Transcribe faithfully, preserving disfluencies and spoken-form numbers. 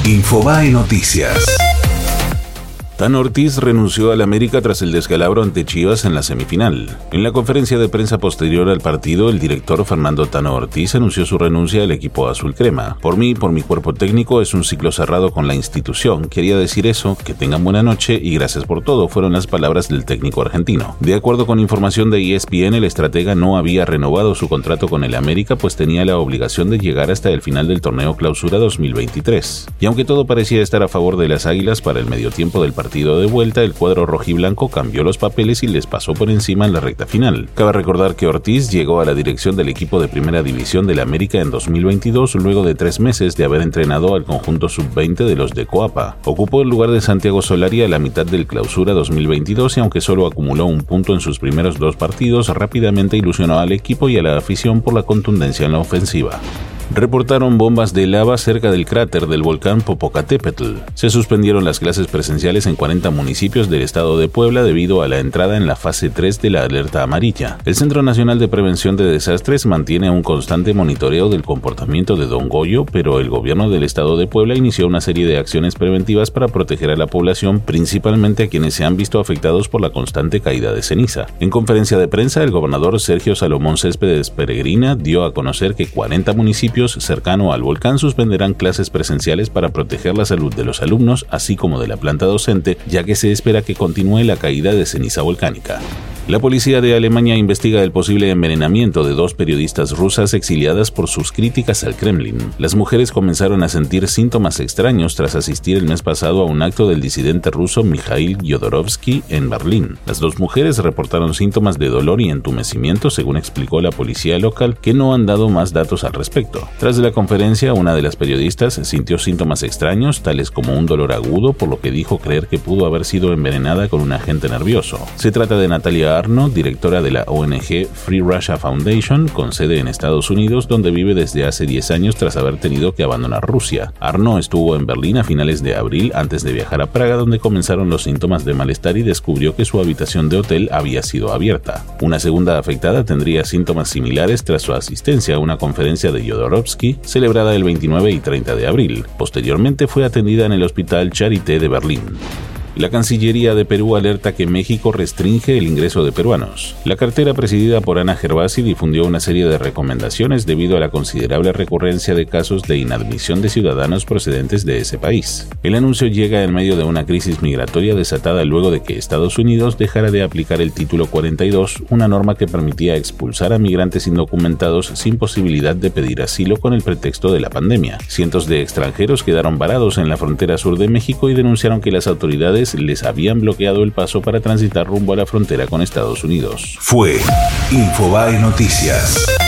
Infobae Noticias. Tano Ortiz renunció al América tras el descalabro ante Chivas en la semifinal. En la conferencia de prensa posterior al partido, el director Fernando Tano Ortiz anunció su renuncia al equipo azul crema. Por mí, por mi cuerpo técnico, es un ciclo cerrado con la institución. Quería decir eso, que tengan buena noche y gracias por todo, fueron las palabras del técnico argentino. De acuerdo con información de E S P N, el estratega no había renovado su contrato con el América, pues tenía la obligación de llegar hasta el final del torneo Clausura dos mil veintitrés. Y aunque todo parecía estar a favor de las Águilas para el medio tiempo del partido, partido de vuelta, el cuadro rojiblanco cambió los papeles y les pasó por encima en la recta final. Cabe recordar que Ortiz llegó a la dirección del equipo de primera división del América en dos mil veintidós luego de tres meses de haber entrenado al conjunto sub veinte de los de Coapa. Ocupó el lugar de Santiago Solari a la mitad del Clausura dos mil veintidós y aunque solo acumuló un punto en sus primeros dos partidos, rápidamente ilusionó al equipo y a la afición por la contundencia en la ofensiva. Reportaron bombas de lava cerca del cráter del volcán Popocatépetl. Se suspendieron las clases presenciales en cuarenta municipios del estado de Puebla debido a la entrada en la fase tres de la alerta amarilla. El Centro Nacional de Prevención de Desastres mantiene un constante monitoreo del comportamiento de Don Goyo, pero el gobierno del estado de Puebla inició una serie de acciones preventivas para proteger a la población, principalmente a quienes se han visto afectados por la constante caída de ceniza. En conferencia de prensa, el gobernador Sergio Salomón Céspedes Peregrina dio a conocer que cuarenta municipios cercano al volcán suspenderán clases presenciales para proteger la salud de los alumnos, así como de la planta docente, ya que se espera que continúe la caída de ceniza volcánica. La policía de Alemania investiga el posible envenenamiento de dos periodistas rusas exiliadas por sus críticas al Kremlin. Las mujeres comenzaron a sentir síntomas extraños tras asistir el mes pasado a un acto del disidente ruso Mikhail Yodorovsky en Berlín. Las dos mujeres reportaron síntomas de dolor y entumecimiento, según explicó la policía local, que no han dado más datos al respecto. Tras la conferencia, una de las periodistas sintió síntomas extraños, tales como un dolor agudo, por lo que dijo creer que pudo haber sido envenenada con un agente nervioso. Se trata de Natalia Arno, directora de la O N G Free Russia Foundation, con sede en Estados Unidos, donde vive desde hace diez años tras haber tenido que abandonar Rusia. Arno estuvo en Berlín a finales de abril antes de viajar a Praga, donde comenzaron los síntomas de malestar y descubrió que su habitación de hotel había sido abierta. Una segunda afectada tendría síntomas similares tras su asistencia a una conferencia de Yodorovsky celebrada el veintinueve y treinta de abril. Posteriormente fue atendida en el Hospital Charité de Berlín. La Cancillería de Perú alerta que México restringe el ingreso de peruanos. La cartera presidida por Ana Gervasi difundió una serie de recomendaciones debido a la considerable recurrencia de casos de inadmisión de ciudadanos procedentes de ese país. El anuncio llega en medio de una crisis migratoria desatada luego de que Estados Unidos dejara de aplicar el Título cuarenta y dos, una norma que permitía expulsar a migrantes indocumentados sin posibilidad de pedir asilo con el pretexto de la pandemia. Cientos de extranjeros quedaron varados en la frontera sur de México y denunciaron que las autoridades les habían bloqueado el paso para transitar rumbo a la frontera con Estados Unidos. Fue Infobae Noticias.